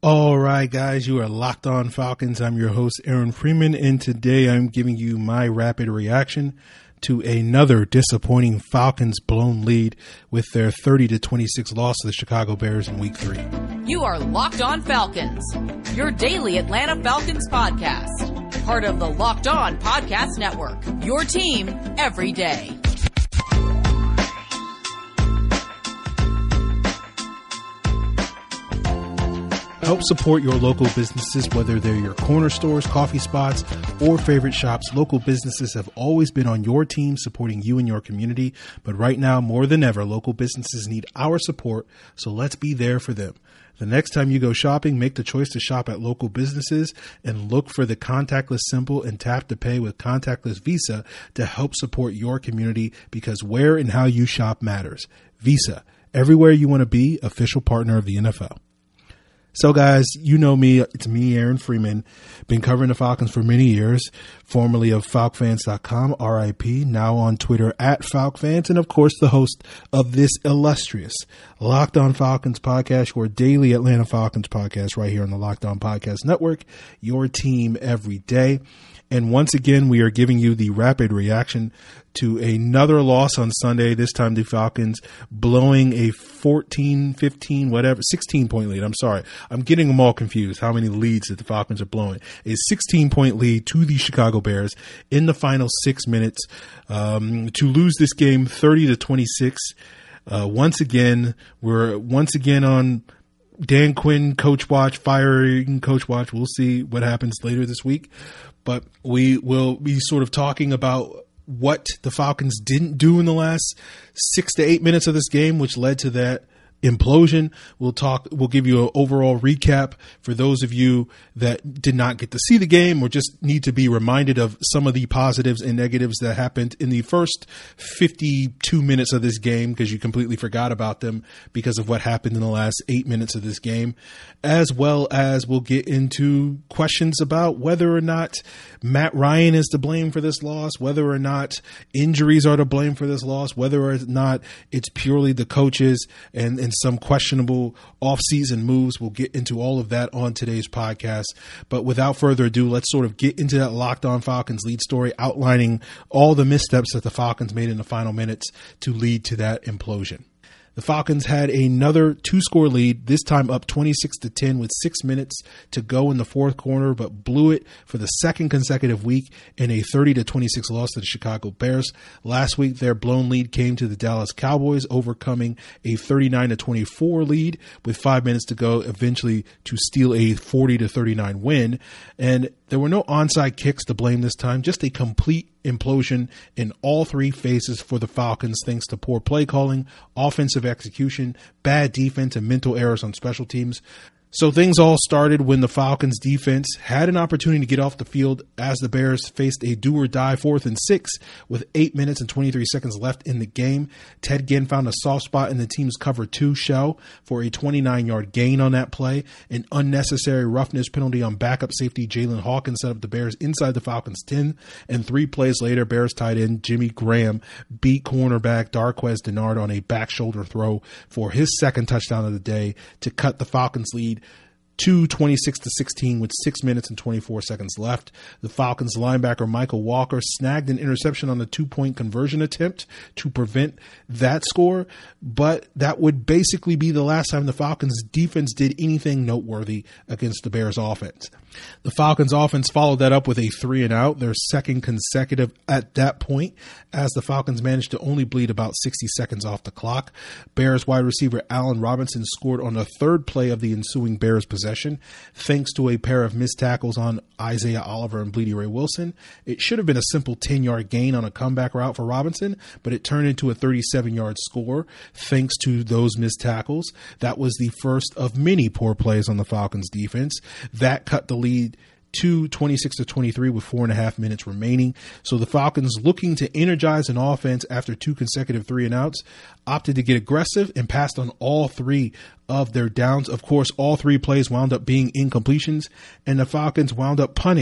All right, guys, you are Locked On Falcons. I'm your host, Aaron Freeman, and today I'm giving you my rapid reaction to another disappointing Falcons blown lead with their 30-26 loss to the Chicago Bears in Week 3. You are Locked On Falcons, your daily Atlanta Falcons podcast, part of the Locked On Podcast Network, your team every day. Help support your local businesses, whether they're your corner stores, coffee spots, or favorite shops. Local businesses have always been on your team supporting you and your community. But right now, more than ever, local businesses need our support, so let's be there for them. The next time you go shopping, make the choice to shop at local businesses and look for the contactless symbol and tap to pay with contactless Visa to help support your community, because where and how you shop matters. Visa, everywhere you want to be, official partner of the NFL. So, guys, you know me. It's me, Aaron Freeman. Been covering the Falcons for many years, formerly of FalcFans.com, RIP, now on Twitter at FalcFans, and, of course, the host of this illustrious Locked On Falcons podcast, your daily Atlanta Falcons podcast right here on the Locked On Podcast Network, your team every day. And once again, we are giving you the rapid reaction to another loss on Sunday, this time the Falcons blowing a 14, 15, whatever, 16-point lead. I'm sorry. I'm getting them all confused, how many leads that the Falcons are blowing. A 16-point lead to the Chicago Bears in the final 6 minutes to lose this game 30-26. Once again, we're on Dan Quinn coach watch, firing coach watch. We'll see what happens later this week. But we will be sort of talking about what the Falcons didn't do in the last 6 to 8 minutes of this game, which led to that implosion. We'll give you an overall recap for those of you that did not get to see the game or just need to be reminded of some of the positives and negatives that happened in the first 52 minutes of this game, because you completely forgot about them because of what happened in the last 8 minutes of this game, as well as we'll get into questions about whether or not Matt Ryan is to blame for this loss, whether or not injuries are to blame for this loss, whether or not it's purely the coaches and some questionable offseason moves. We'll get into all of that on today's podcast. But without further ado, let's sort of get into that Locked On Falcons lead story, outlining all the missteps that the Falcons made in the final minutes to lead to that implosion. The Falcons had another 2-score lead, this time up 26-10 with 6 minutes to go in the fourth quarter, but blew it for the second consecutive week in a 30-26 loss to the Chicago Bears. Last week, their blown lead came to the Dallas Cowboys, overcoming a 39-24 lead with 5 minutes to go, eventually to steal a 40-39 win. And there were no onside kicks to blame this time, just a complete implosion in all three phases for the Falcons, thanks to poor play calling, offensive execution, bad defense, and mental errors on special teams. So things all started when the Falcons defense had an opportunity to get off the field as the Bears faced a do-or-die 4th and 6 with 8 minutes and 23 seconds left in the game. Ted Ginn found a soft spot in the team's cover 2 shell for a 29-yard gain on that play. An unnecessary roughness penalty on backup safety Jalen Hawkins set up the Bears inside the Falcons' 10, and 3 plays later, Bears tight end Jimmy Graham beat cornerback Darqueze Dennard on a back shoulder throw for his second touchdown of the day to cut the Falcons' lead to 26-16 with 6 minutes and 24 seconds left. The Falcons linebacker Michael Walker snagged an interception on the 2-point conversion attempt to prevent that score, but that would basically be the last time the Falcons defense did anything noteworthy against the Bears offense. The Falcons offense followed that up with a 3-and-out, their second consecutive at that point, as the Falcons managed to only bleed about 60 seconds off the clock. Bears wide receiver Allen Robinson scored on the third play of the ensuing Bears possession, thanks to a pair of missed tackles on Isaiah Oliver and Bleedy Ray Wilson. It should have been a simple 10-yard gain on a comeback route for Robinson, but it turned into a 37-yard score thanks to those missed tackles. That was the first of many poor plays on the Falcons defense. That cut the lead to 26-23 with 4.5 minutes remaining. So the Falcons, looking to energize an offense after 2 consecutive 3-and-outs, opted to get aggressive and passed on all 3 of their downs. Of course, all 3 plays wound up being incompletions, and the Falcons wound up punting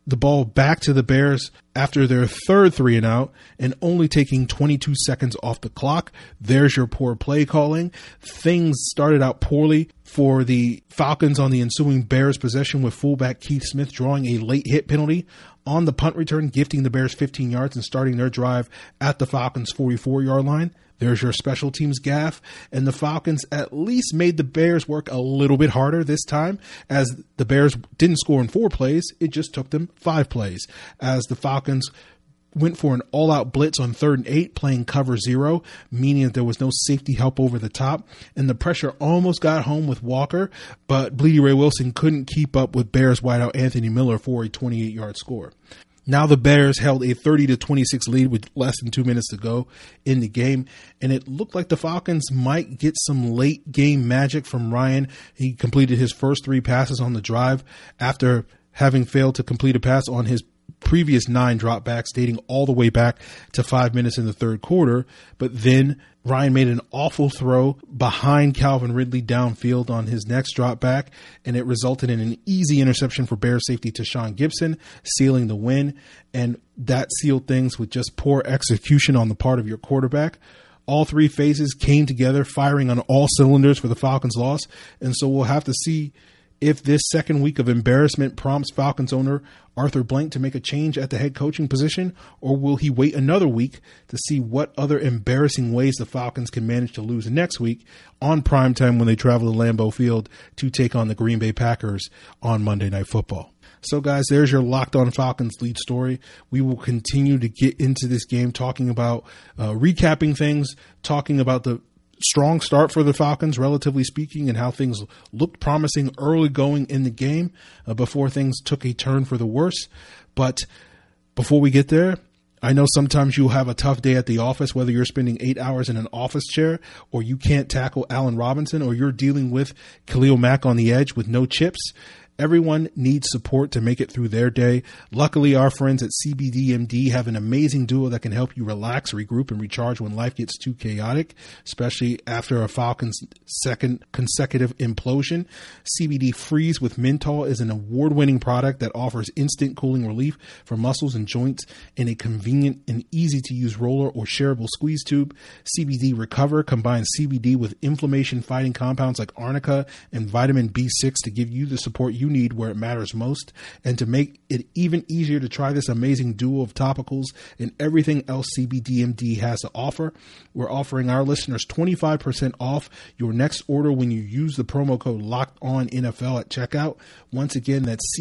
the ball back to the Bears after their third 3-and-out and only taking 22 seconds off the clock. There's your poor play calling. Things started out poorly for the Falcons on the ensuing Bears possession, with fullback Keith Smith drawing a late hit penalty on the punt return, gifting the Bears 15 yards and starting their drive at the Falcons' 44-yard line. There's your special teams gaffe, and the Falcons at least made the Bears work a little bit harder this time, as the Bears didn't score in 4 plays. It just took them 5 plays, as the Falcons went for an all-out blitz on 3rd and 8, playing cover 0, meaning that there was no safety help over the top, and the pressure almost got home with Walker, but Bleedy Ray Wilson couldn't keep up with Bears wideout Anthony Miller for a 28-yard score. Now the Bears held a 30-26 lead with less than 2 minutes to go in the game, and it looked like the Falcons might get some late game magic from Ryan. He completed his first 3 passes on the drive after having failed to complete a pass on his previous 9 dropbacks dating all the way back to 5 minutes in the third quarter. But then Ryan made an awful throw behind Calvin Ridley downfield on his next drop back, and it resulted in an easy interception for Bears safety Tashawn Gibson, sealing the win. And that sealed things with just poor execution on the part of your quarterback. All 3 phases came together, firing on all cylinders for the Falcons' loss. And so we'll have to see if this second week of embarrassment prompts Falcons owner Arthur Blank to make a change at the head coaching position, or will he wait another week to see what other embarrassing ways the Falcons can manage to lose next week on primetime when they travel to Lambeau Field to take on the Green Bay Packers on Monday Night Football. So, guys, there's your Locked On Falcons lead story. We will continue to get into this game, talking about recapping things, talking about the strong start for the Falcons, relatively speaking, and how things looked promising early going in the game before things took a turn for the worse. But before we get there, I know sometimes you'll have a tough day at the office, whether you're spending 8 hours in an office chair, or you can't tackle Allen Robinson, or you're dealing with Khalil Mack on the edge with no chips. Everyone needs support to make it through their day. Luckily, our friends at CBDMD have an amazing duo that can help you relax, regroup, and recharge when life gets too chaotic, especially after a Falcons' second consecutive implosion. CBD Freeze with Menthol is an award-winning product that offers instant cooling relief for muscles and joints in a convenient and easy-to-use roller or shareable squeeze tube. CBD Recover combines CBD with inflammation-fighting compounds like arnica and vitamin B6 to give you the support you need where it matters most, and to make it even easier to try this amazing duo of topicals and everything else CBDMD has to offer. We're offering our listeners 25% off your next order when you use the promo code LOCKEDONNFL at checkout. Once again, that's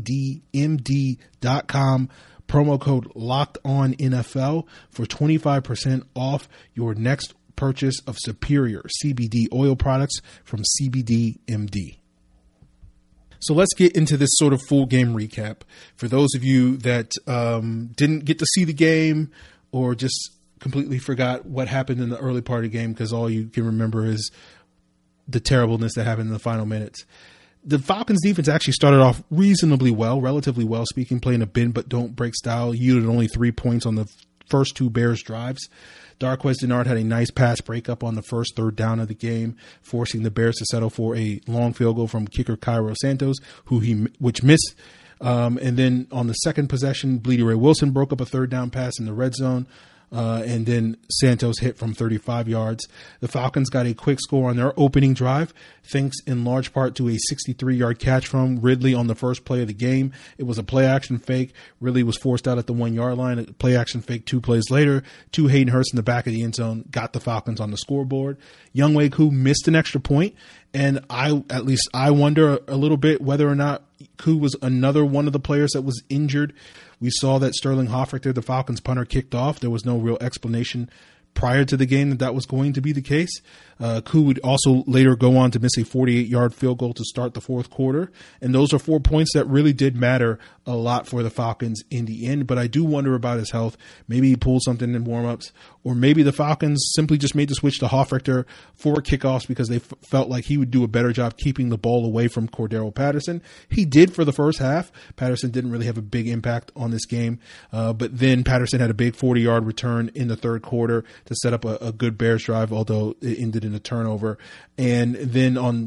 CBDMD.com. Promo code LOCKEDONNFL for 25% off your next purchase of superior CBD oil products from CBDMD. So let's get into this sort of full game recap. For those of you that didn't get to see the game or just completely forgot what happened in the early part of the game because all you can remember is the terribleness that happened in the final minutes. The Falcons defense actually started off reasonably well, relatively well speaking, playing a bend but don't break style, yielded only 3 points on the first 2 Bears drives. Darqueze Dennard had a nice pass breakup on the first 3rd down of the game, forcing the Bears to settle for a long field goal from kicker Cairo Santos, which missed. And then on the second possession, Bleedy Ray Wilson broke up a 3rd down pass in the red zone. And then Santos hit from 35 yards. The Falcons got a quick score on their opening drive, thanks in large part to a 63-yard catch from Ridley on the first play of the game. It was a play-action fake. Ridley was forced out at the 1-yard line. A play-action fake 2 plays later to Hayden Hurst in the back of the end zone got the Falcons on the scoreboard. Younghoe Koo missed an extra point, and I wonder a little bit whether or not Koo was another one of the players that was injured. We saw that Sterling Hofrichter, the Falcons punter, kicked off. There was no real explanation prior to the game that was going to be the case. Koo would also later go on to miss a 48-yard field goal to start the fourth quarter. And those are 4 points that really did matter a lot for the Falcons in the end. But I do wonder about his health. Maybe he pulled something in warmups, or maybe the Falcons simply just made the switch to Hofrichter for kickoffs because they felt like he would do a better job keeping the ball away from Cordero Patterson. He did for the first half. Patterson didn't really have a big impact on this game. But then Patterson had a big 40-yard return in the third quarter to set up a good Bears drive, although it ended in a turnover. And then on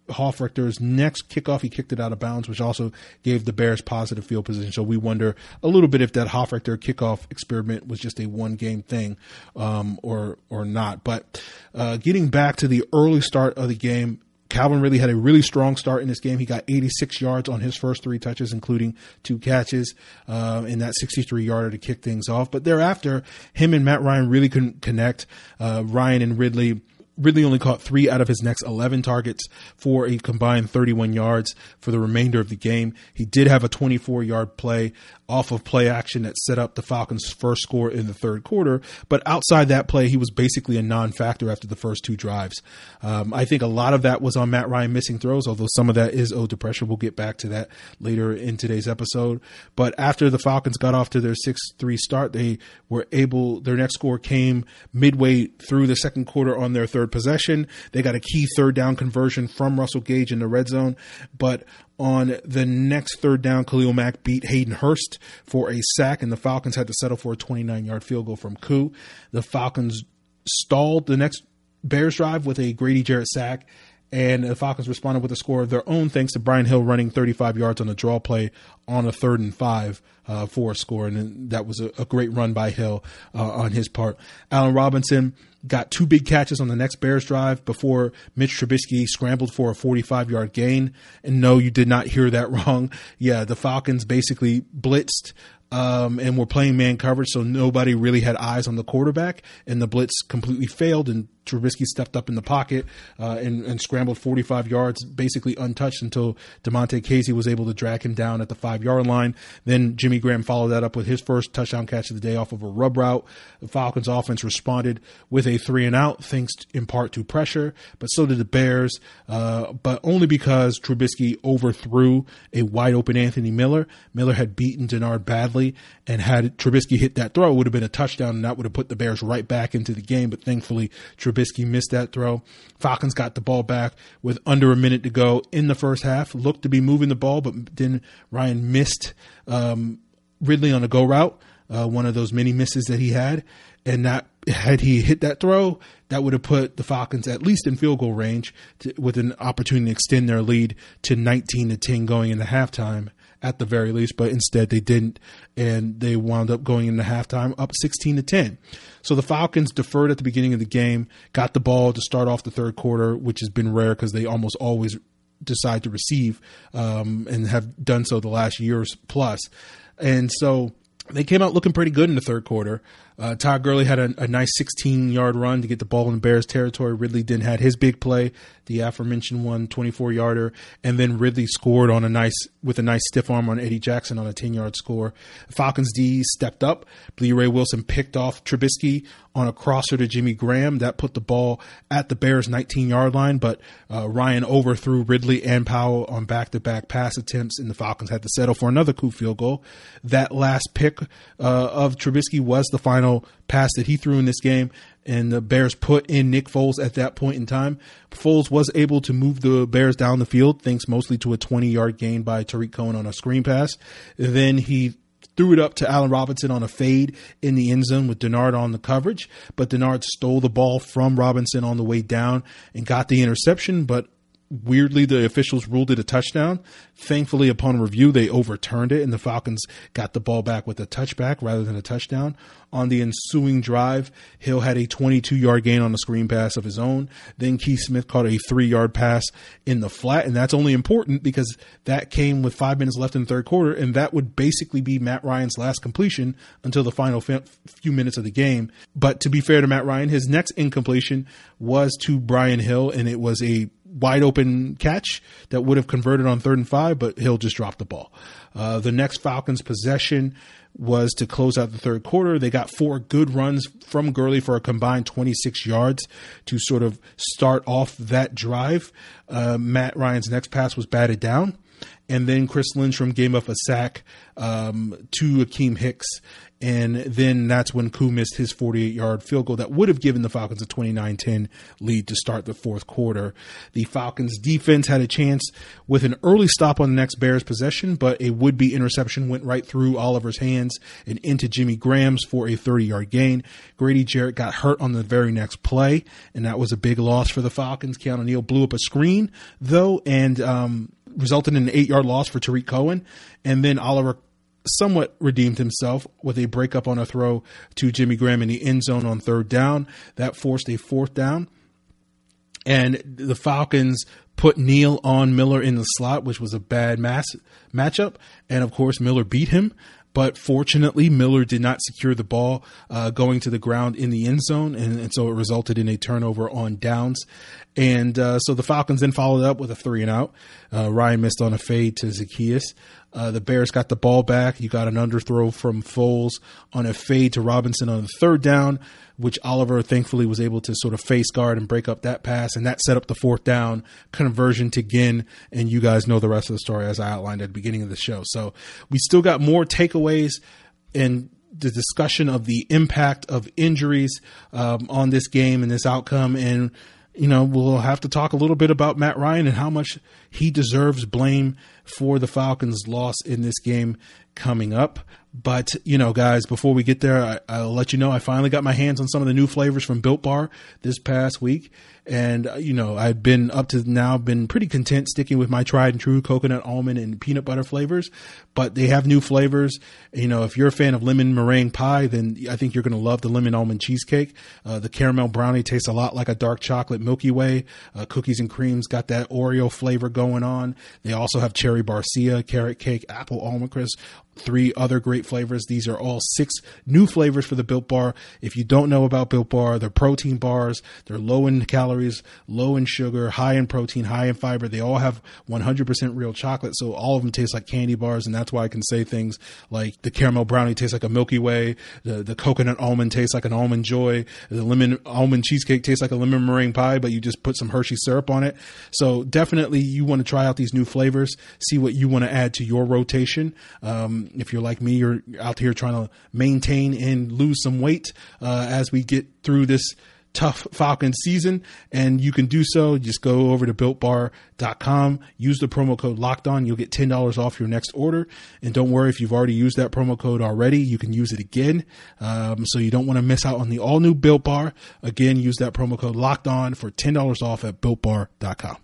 Hofrichter's next kickoff, he kicked it out of bounds, which also gave the Bears positive field position. So we wonder a little bit if that Hofrichter kickoff experiment was just a one-game thing or not. But getting back to the early start of the game, Calvin Ridley had a really strong start in this game. He got 86 yards on his first 3 touches, including 2 catches, in that 63-yarder to kick things off. But thereafter, him and Matt Ryan really couldn't connect. Ryan and Ridley only caught 3 out of his next 11 targets for a combined 31 yards for the remainder of the game. He did have a 24-yard play off of play action that set up the Falcons' first score in the third quarter. But outside that play, he was basically a non-factor after the first 2 drives. I think a lot of that was on Matt Ryan missing throws, although some of that is owed to pressure. We'll get back to that later in today's episode. But after the Falcons got off to their 6-3 start, their next score came midway through the second quarter on their third possession. They got a key third down conversion from Russell Gage in the red zone, but on the next third down, Khalil Mack beat Hayden Hurst for a sack, and the Falcons had to settle for a 29-yard field goal from Koo. The Falcons stalled the next Bears drive with a Grady Jarrett sack, and the Falcons responded with a score of their own thanks to Brian Hill running 35 yards on a draw play on a 3rd and 5 for a score, and that was a great run by Hill on his part. Allen Robinson got 2 big catches on the next Bears drive before Mitch Trubisky scrambled for a 45-yard gain. And no, you did not hear that wrong. Yeah, the Falcons basically blitzed and were playing man coverage, so nobody really had eyes on the quarterback, and the blitz completely failed, and Trubisky stepped up in the pocket and scrambled 45 yards, basically untouched until DeMonte Casey was able to drag him down at the 5-yard line. Then Jimmy Graham followed that up with his first touchdown catch of the day off of a rub route. The Falcons offense responded with a 3-and-out, thanks in part to pressure, but so did the Bears, but only because Trubisky overthrew a wide-open Anthony Miller. Miller had beaten Denard badly, and had Trubisky hit that throw, it would have been a touchdown, and that would have put the Bears right back into the game, but thankfully Trubisky missed that throw. Falcons got the ball back with under a minute to go in the first half, looked to be moving the ball, but then Ryan missed Ridley on a go route, one of those many misses that he had, and that had he hit that throw, that would have put the Falcons at least in field goal range with an opportunity to extend their lead to 19-10 going into halftime at the very least, but instead they didn't, and they wound up going into halftime up 16-10. So the Falcons deferred at the beginning of the game, got the ball to start off the third quarter, which has been rare because they almost always decide to receive and have done so the last year plus. And so they came out looking pretty good in the third quarter. Todd Gurley had a nice 16-yard run to get the ball in the Bears territory. Ridley then had his big play, the aforementioned 24-yarder, and then Ridley scored with a nice stiff arm on Eddie Jackson on a 10-yard score. Falcons D stepped up. Ray Wilson picked off Trubisky on a crosser to Jimmy Graham. That put the ball at the Bears' 19-yard line, but Ryan overthrew Ridley and Powell on back-to-back pass attempts, and the Falcons had to settle for another coup field goal. That last pick of Trubisky was the final pass that he threw in this game, and the Bears put in Nick Foles at that point in time. Foles was able to move the Bears down the field, thanks mostly to a 20-yard gain by Tariq Cohen on a screen pass. Then he threw it up to Allen Robinson on a fade in the end zone with Denard on the coverage, but Denard stole the ball from Robinson on the way down and got the interception, but weirdly, the officials ruled it a touchdown. Thankfully, upon review, they overturned it, and the Falcons got the ball back with a touchback rather than a touchdown. On the ensuing drive, Hill had a 22-yard gain on a screen pass of his own. Then Keith Smith caught a 3-yard pass in the flat, and that's only important because that came with 5 minutes left in the third quarter, and that would basically be Matt Ryan's last completion until the final few minutes of the game. But to be fair to Matt Ryan, his next incompletion was to Brian Hill, and it was a wide open catch that would have converted on 3rd and 5, but Hill just dropped the ball. The next Falcons possession was to close out the third quarter. They got 4 good runs from Gurley for a combined 26 yards to sort of start off that drive. Matt Ryan's next pass was batted down. And then Chris Lindstrom gave up a sack to Akeem Hicks. And then that's when Koo missed his 48-yard field goal that would have given the Falcons a 29-10 lead to start the fourth quarter. The Falcons defense had a chance with an early stop on the next Bears possession, but a would-be interception went right through Oliver's hands and into Jimmy Graham's for a 30-yard gain. Grady Jarrett got hurt on the very next play, and that was a big loss for the Falcons. Keanu Neal blew up a screen, though, and resulted in an 8-yard loss for Tariq Cohen. And then Oliver somewhat redeemed himself with a breakup on a throw to Jimmy Graham in the end zone on third down. That forced a fourth down. And the Falcons put Neal on Miller in the slot, which was a bad matchup. And, of course, Miller beat him. But fortunately, Miller did not secure the ball going to the ground in the end zone, and so it resulted in a turnover on downs. And so the Falcons then followed up with a 3-and-out. Ryan missed on a fade to Zacchaeus. The Bears got the ball back. You got an underthrow from Foles on a fade to Robinson on the third down, which Oliver thankfully was able to sort of face guard and break up that pass, and that set up the fourth down conversion to Ginn, and you guys know the rest of the story as I outlined at the beginning of the show. So we still got more takeaways and the discussion of the impact of injuries on this game and this outcome, and we'll have to talk a little bit about Matt Ryan and how much he deserves blame for the Falcons' loss in this game coming up. But, guys, before we get there, I'll let you know I finally got my hands on some of the new flavors from Built Bar this past week. And, I've been up to now been pretty content sticking with my tried and true coconut, almond, and peanut butter flavors. But they have new flavors. If you're a fan of lemon meringue pie, then I think you're going to love the lemon almond cheesecake. The caramel brownie tastes a lot like a dark chocolate Milky Way. Cookies and creams got that Oreo flavor going on. They also have cherry barcia, carrot cake, apple almond crisp, 3 other great flavors. These are all 6 new flavors for the Built Bar. If you don't know about Built Bar, they're protein bars. They're low in calories, low in sugar, high in protein, high in fiber. They all have 100% real chocolate, so all of them taste like candy bars, and that's why I can say things like the caramel brownie tastes like a Milky Way, the coconut almond tastes like an Almond Joy, the lemon almond cheesecake tastes like a lemon meringue pie, but you just put some Hershey syrup on it. So definitely you want to try out these new flavors, see what you want to add to your rotation. If you're like me, you're out here trying to maintain and lose some weight as we get through this tough Falcons season, and you can do so. Just go over to BuiltBar.com, use the promo code LOCKEDON. You'll get $10 off your next order. And don't worry, if you've already used that promo code already, you can use it again. So you don't want to miss out on the all-new Built Bar. Again, use that promo code LOCKEDON for $10 off at BuiltBar.com.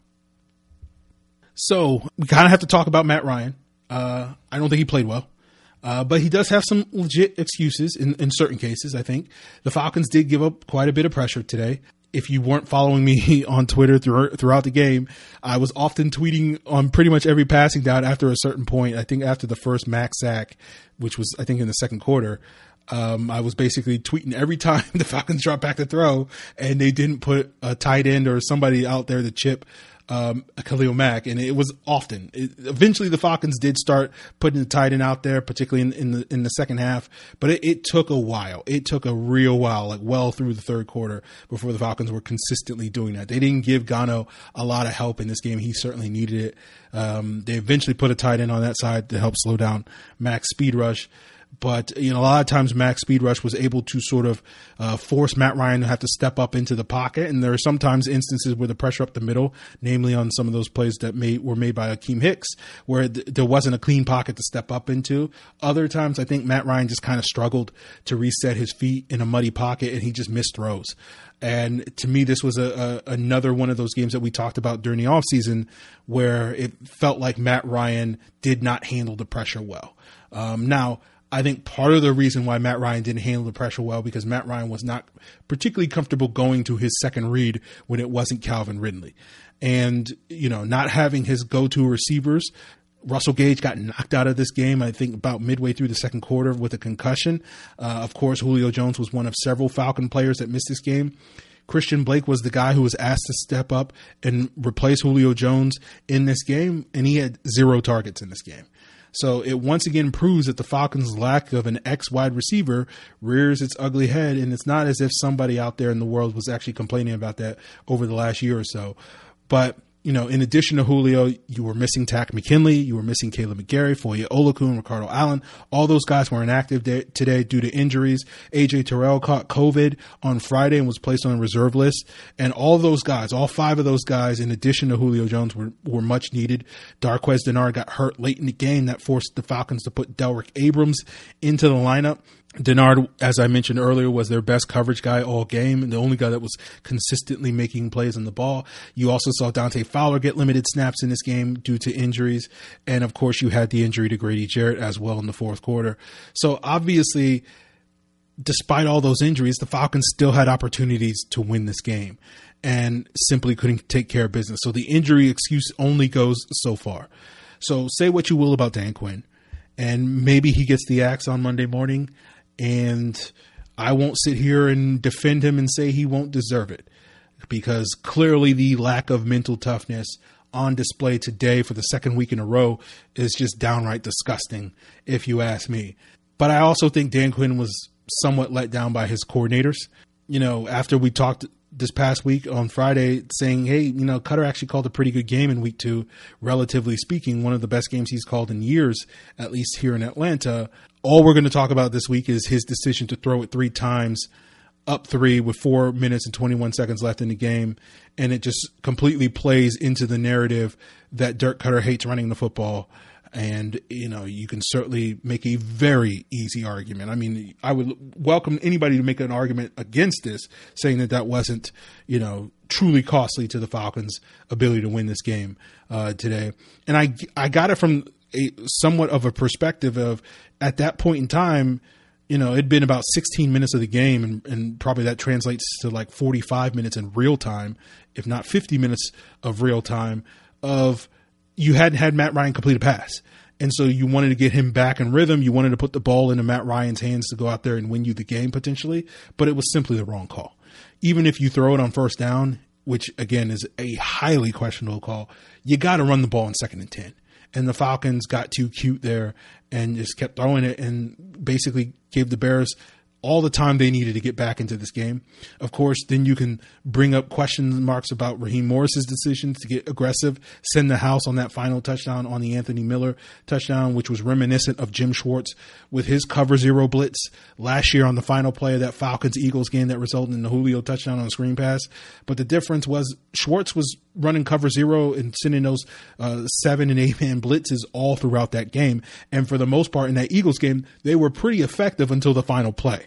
So we kind of have to talk about Matt Ryan. I don't think he played well. But he does have some legit excuses in certain cases, I think. The Falcons did give up quite a bit of pressure today. If you weren't following me on Twitter throughout the game, I was often tweeting on pretty much every passing down after a certain point. I think after the first Mac sack, which was, I think, in the second quarter, I was basically tweeting every time the Falcons dropped back to throw and they didn't put a tight end or somebody out there to chip Khalil Mack, and it was often. Eventually, the Falcons did start putting the tight end out there, particularly in the second half. But it took a while. It took a real while, like well through the third quarter, before the Falcons were consistently doing that. They didn't give Gano a lot of help in this game. He certainly needed it. They eventually put a tight end on that side to help slow down Mack's speed rush. But, a lot of times Mack's speed rush was able to sort of force Matt Ryan to have to step up into the pocket. And there are sometimes instances where the pressure up the middle, namely on some of those plays that were made by Akeem Hicks, where there wasn't a clean pocket to step up into. Other times, I think Matt Ryan just kind of struggled to reset his feet in a muddy pocket, and he just missed throws. And to me, this was another one of those games that we talked about during the offseason where it felt like Matt Ryan did not handle the pressure well. Now, I think part of the reason why Matt Ryan didn't handle the pressure well because Matt Ryan was not particularly comfortable going to his second read when it wasn't Calvin Ridley. And, not having his go-to receivers. Russell Gage got knocked out of this game, I think, about midway through the second quarter with a concussion. Of course, Julio Jones was one of several Falcon players that missed this game. Christian Blake was the guy who was asked to step up and replace Julio Jones in this game, and he had 0 targets in this game. So it once again proves that the Falcons' lack of an X-wide receiver rears its ugly head, and it's not as if somebody out there in the world was actually complaining about that over the last year or so. But in addition to Julio, you were missing Takk McKinley, you were missing Caleb McGarry, Foye Oluokun, Ricardo Allen. All those guys were inactive today due to injuries. AJ Terrell caught COVID on Friday and was placed on a reserve list. And all those guys, all 5 of those guys, in addition to Julio Jones, were much needed. Darqueze Dennard got hurt late in the game. That forced the Falcons to put Delrick Abrams into the lineup. Dennard, as I mentioned earlier, was their best coverage guy all game, and the only guy that was consistently making plays on the ball. You also saw Dante Fowler get limited snaps in this game due to injuries. And, of course, you had the injury to Grady Jarrett as well in the fourth quarter. So, obviously, despite all those injuries, the Falcons still had opportunities to win this game and simply couldn't take care of business. So, the injury excuse only goes so far. So, say what you will about Dan Quinn, and maybe he gets the axe on Monday morning. And I won't sit here and defend him and say he won't deserve it, because clearly the lack of mental toughness on display today for the second week in a row is just downright disgusting, if you ask me. But I also think Dan Quinn was somewhat let down by his coordinators. After we talked this past week on Friday saying, hey, Cutter actually called a pretty good game in week 2, relatively speaking, one of the best games he's called in years, at least here in Atlanta. All we're going to talk about this week is his decision to throw it 3 times, up 3 with 4 minutes and 21 seconds left in the game. And it just completely plays into the narrative that Dirk Cutter hates running the football. And, you can certainly make a very easy argument. I mean, I would welcome anybody to make an argument against this, saying that wasn't, truly costly to the Falcons' ability to win this game today. And I got it from somewhat of a perspective of, at that point in time, it'd been about 16 minutes of the game, and probably that translates to like 45 minutes in real time, if not 50 minutes of real time, of you hadn't had Matt Ryan complete a pass. And so you wanted to get him back in rhythm. You wanted to put the ball into Matt Ryan's hands to go out there and win you the game potentially, but it was simply the wrong call. Even if you throw it on first down, which again is a highly questionable call, you got to run the ball in 2nd and 10. And the Falcons got too cute there and just kept throwing it and basically gave the Bears all the time they needed to get back into this game. Of course, then you can bring up question marks about Raheem Morris's decision to get aggressive, send the house on that final touchdown on the Anthony Miller touchdown, which was reminiscent of Jim Schwartz with his cover 0 blitz last year on the final play of that Falcons-Eagles game that resulted in the Julio touchdown on a screen pass. But the difference was Schwartz was running cover 0 and sending those 7 and 8 man blitzes all throughout that game. And for the most part in that Eagles game, they were pretty effective until the final play.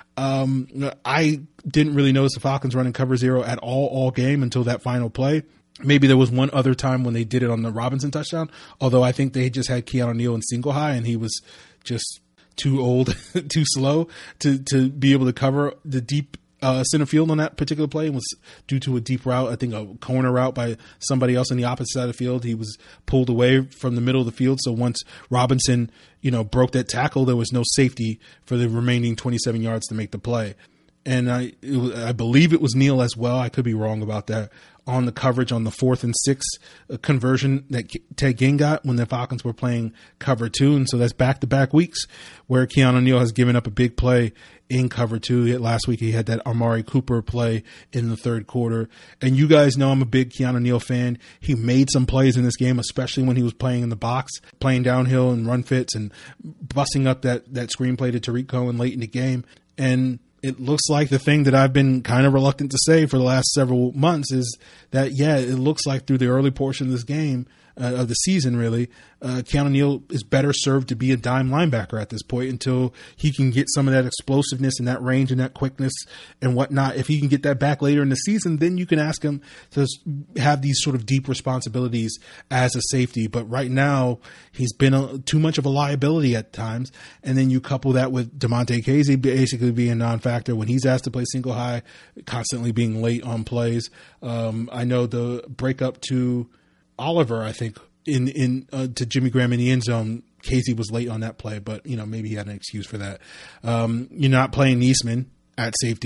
I didn't really notice the Falcons running cover 0 at all game until that final play. Maybe there was one other time when they did it on the Robinson touchdown, although I think they just had Keanu Neal in single high and he was just too old, too slow to be able to cover the deep center field on that particular play, and was due to a deep route, I think a corner route by somebody else on the opposite side of the field. He was pulled away from the middle of the field. So once Robinson, broke that tackle, there was no safety for the remaining 27 yards to make the play. And I believe it was Neal as well. I could be wrong about that. On the coverage on the 4th and 6 conversion that Ted Ginn got when the Falcons were playing cover 2. And so that's back-to-back weeks where Keanu Neal has given up a big play in cover 2. Last week he had that Amari Cooper play in the 3rd quarter. And you guys know I'm a big Keanu Neal fan. He made some plays in this game, especially when he was playing in the box, playing downhill and run fits and busting up that screenplay to Tariq Cohen late in the game. And it looks like the thing that I've been kind of reluctant to say for the last several months is that, it looks like through the early portion of this game, of the season, really, Keanu Neal is better served to be a dime linebacker at this point until he can get some of that explosiveness and that range and that quickness and whatnot. If he can get that back later in the season, then you can ask him to have these sort of deep responsibilities as a safety. But right now, he's been too much of a liability at times. And then you couple that with Damontae Kazee basically being a non-factor when he's asked to play single high, constantly being late on plays. I know the breakup to Oliver, I think, to Jimmy Graham in the end zone, Kazee was late on that play, but maybe he had an excuse for that. You're not playing Niesman at safety.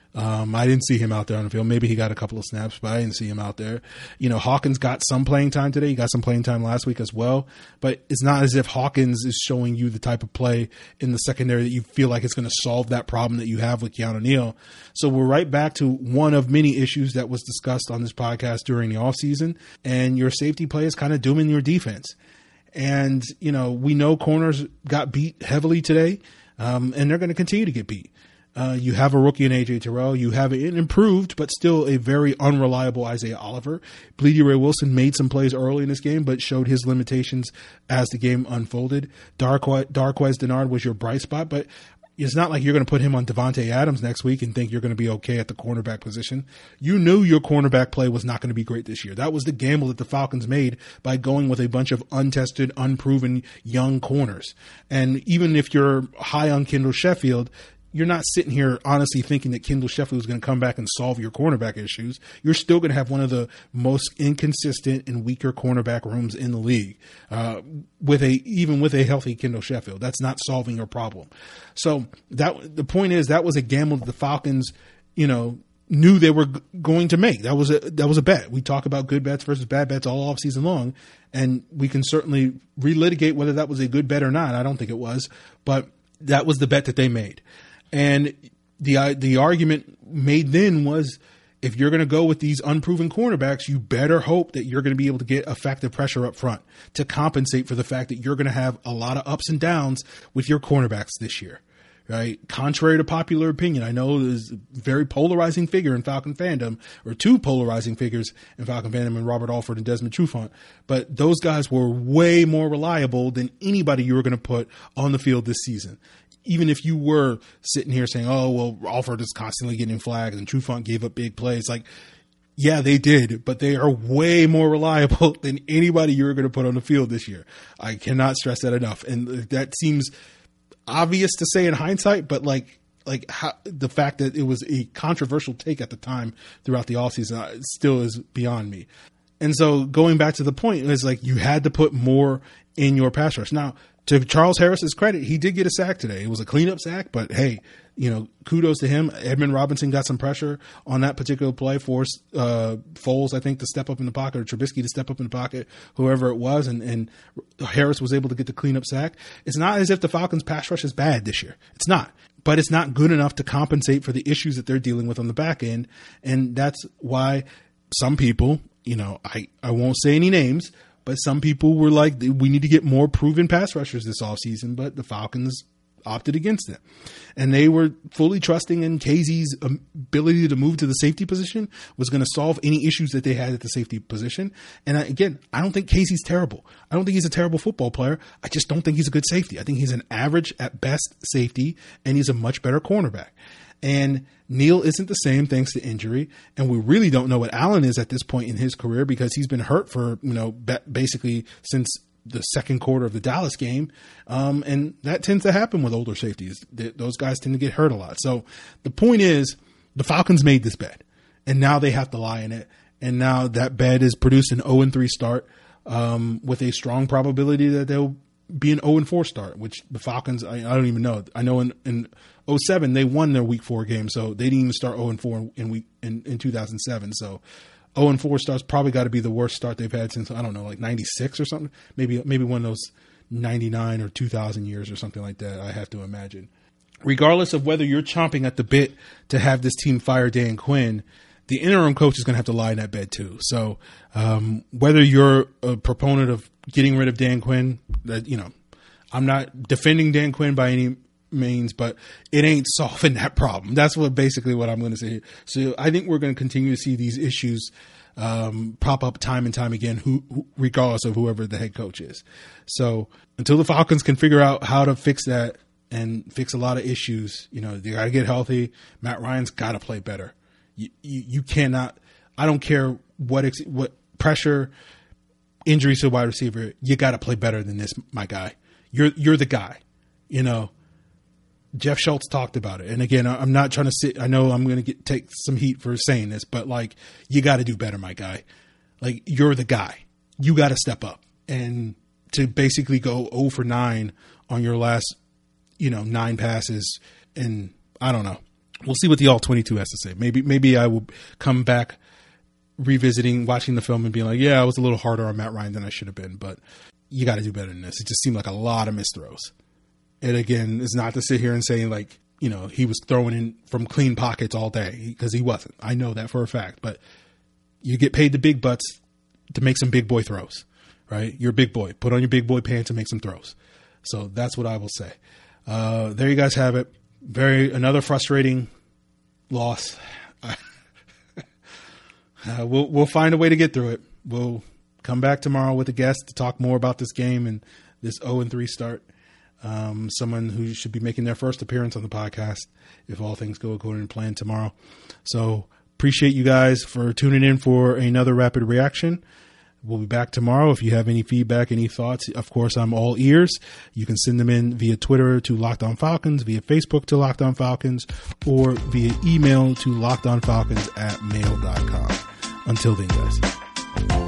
I didn't see him out there on the field. Maybe he got a couple of snaps, but I didn't see him out there. Hawkins got some playing time today. He got some playing time last week as well. But it's not as if Hawkins is showing you the type of play in the secondary that you feel like it's going to solve that problem that you have with Keanu Neal. So we're right back to one of many issues that was discussed on this podcast during the offseason. And your safety play is kind of dooming your defense. And, we know corners got beat heavily today, and they're going to continue to get beat. You have a rookie in A.J. Terrell. You have an improved, but still a very unreliable Isaiah Oliver. Bleedy Ray Wilson made some plays early in this game, but showed his limitations as the game unfolded. Darqueze Dennard was your bright spot, but it's not like you're going to put him on Devontae Adams next week and think you're going to be okay at the cornerback position. You knew your cornerback play was not going to be great this year. That was the gamble that the Falcons made by going with a bunch of untested, unproven young corners. And even if you're high on Kendall Sheffield, you're not sitting here honestly thinking that Kendall Sheffield is going to come back and solve your cornerback issues. You're still going to have one of the most inconsistent and weaker cornerback rooms in the league, even with a healthy Kendall Sheffield. That's not solving your problem. So the point is that was a gamble that the Falcons, knew they were going to make. That was a bet. We talk about good bets versus bad bets all off season long, and we can certainly relitigate whether that was a good bet or not. I don't think it was, but that was the bet that they made. And the argument made then was, if you're going to go with these unproven cornerbacks, you better hope that you're going to be able to get effective pressure up front to compensate for the fact that you're going to have a lot of ups and downs with your cornerbacks this year, right? Contrary to popular opinion, I know there's a very polarizing figure in Falcon fandom, or two polarizing figures in Falcon fandom, and Robert Alford and Desmond Trufant, but those guys were way more reliable than anybody you were going to put on the field this season. Even if you were sitting here saying, oh, well, Alford is constantly getting flagged and Trufant gave up big plays. Like, yeah, they did, but they are way more reliable than anybody you're going to put on the field this year. I cannot stress that enough. And that seems obvious to say in hindsight, but how, the fact that it was a controversial take at the time throughout the offseason still is beyond me. And so going back to the point, is like you had to put more in your pass rush. Now, to Charles Harris's credit, he did get a sack today. It was a cleanup sack, but hey, kudos to him. Edmund Robinson got some pressure on that particular play, forced Foles, I think, to step up in the pocket, or Trubisky to step up in the pocket, whoever it was, and Harris was able to get the cleanup sack. It's not as if the Falcons' pass rush is bad this year. It's not. But it's not good enough to compensate for the issues that they're dealing with on the back end, and that's why some people, I won't say any names, but some people were like, we need to get more proven pass rushers this offseason, but the Falcons opted against it. And they were fully trusting in Casey's ability to move to the safety position was going to solve any issues that they had at the safety position. And again, I don't think Casey's terrible. I don't think he's a terrible football player. I just don't think he's a good safety. I think he's an average at best safety, and he's a much better cornerback. And Neal isn't the same thanks to injury. And we really don't know what Allen is at this point in his career, because he's been hurt for, basically since the second quarter of the Dallas game. And that tends to happen with older safeties. Those guys tend to get hurt a lot. So the point is, the Falcons made this bet, and now they have to lie in it. And now that bet is produced an 0-3 start, with a strong probability that they'll be an 0-4 start, which the Falcons, I don't even know. I know in 2007 they won their Week 4 game, so they didn't even start 0-4 in 2007. So 0-4 starts probably got to be the worst start they've had since, I don't know, like 96 or something. Maybe one of those 99 or 2000 years or something like that, I have to imagine. Regardless of whether you're chomping at the bit to have this team fire Dan Quinn, the interim coach is going to have to lie in that bed too. So whether you're a proponent of getting rid of Dan Quinn, I'm not defending Dan Quinn by any means, but it ain't solving that problem. That's basically what I'm going to say. So I think we're going to continue to see these issues pop up time and time again, regardless of whoever the head coach is. So until the Falcons can figure out how to fix that and fix a lot of issues, they got to get healthy. Matt Ryan's got to play better. You cannot. I don't care what pressure, injuries to a wide receiver. You got to play better than this, my guy. You're the guy. Jeff Schultz talked about it, and again, I'm not trying to sit. I know I'm going to take some heat for saying this, but you got to do better, my guy. You're the guy. You got to step up, and to basically go 0 for 9 on your last, 9 passes, and I don't know. we'll see what the All-22 has to say. Maybe I will come back revisiting, watching the film and being like, yeah, I was a little harder on Matt Ryan than I should have been, but you got to do better than this. It just seemed like a lot of missed throws. And again, it's not to sit here and say like, you know, he was throwing in from clean pockets all day, because he wasn't. I know that for a fact, but you get paid the big bucks to make some big boy throws, right? You're a big boy. Put on your big boy pants and make some throws. So that's what I will say. There you guys have it. Another frustrating loss. We'll find a way to get through it. We'll come back tomorrow with a guest to talk more about this game and this 0-3 start. Someone who should be making their first appearance on the podcast if all things go according to plan tomorrow. So appreciate you guys for tuning in for another Rapid Reaction. We'll be back tomorrow. If you have any feedback, any thoughts, of course, I'm all ears. You can send them in via Twitter to Locked On Falcons, via Facebook to Locked On Falcons, or via email to lockedonfalcons@mail.com. Until then, guys.